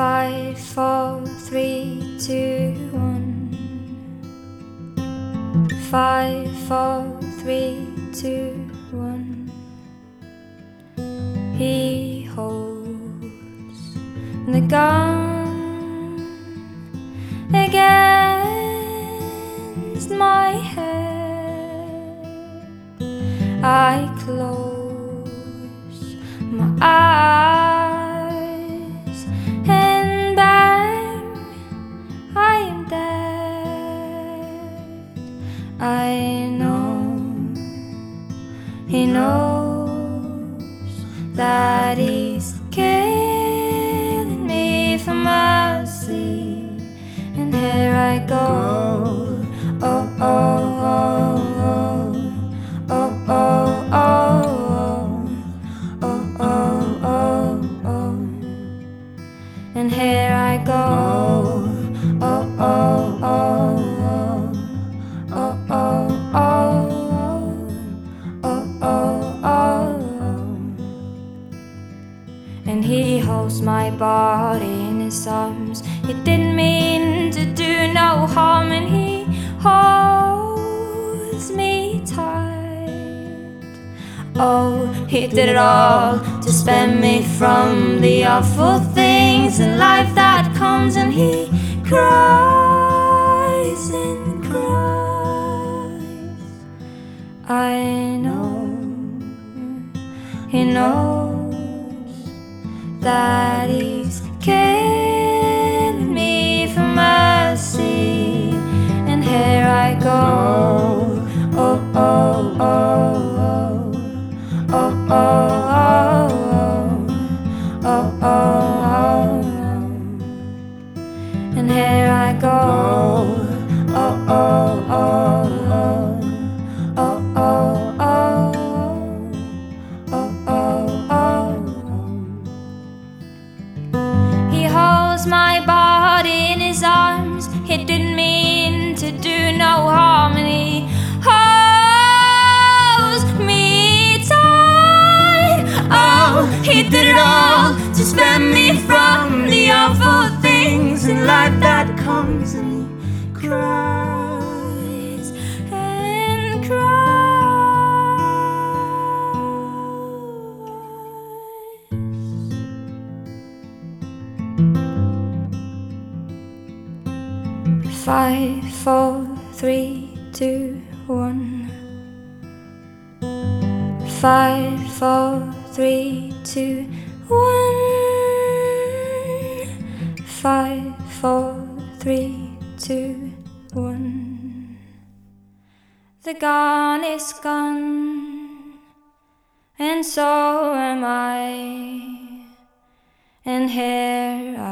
5, 4, 3, 2, 1. 5, 4, 3, 2, 1. He holds the gun against my head. I close my eyes and bang, I am dead. I know he knows that he's killing me for mercy, and here I go. Oh, oh, oh, oh, oh, oh, oh, oh, oh, oh, oh, and here I go. Oh, oh, oh, oh, oh, oh, oh, oh, oh, oh, and he holds my body in his arms. He didn't mean to do no harm, and he holds me tight. Oh, he did it all to spare me from the awful things in life that comes, and he cries and cries. I know he knows that he's killing me for mercy, and here I go. Oh, oh, oh, oh, oh, oh, oh, oh, oh, oh, and here I go. Oh, oh, oh, oh, oh, oh, oh, oh, oh. He holds my body in his arms. He didn't mean to do no harm, and he holds me tight. Oh, he did it all to spare me from the awful things in life that comes, and he cries and cries. 5, 4, 3, 2, 1. 5, 4, 3, 2, 1. 5, 4, 3, 2, 1. The gun is gone, and so am I, and here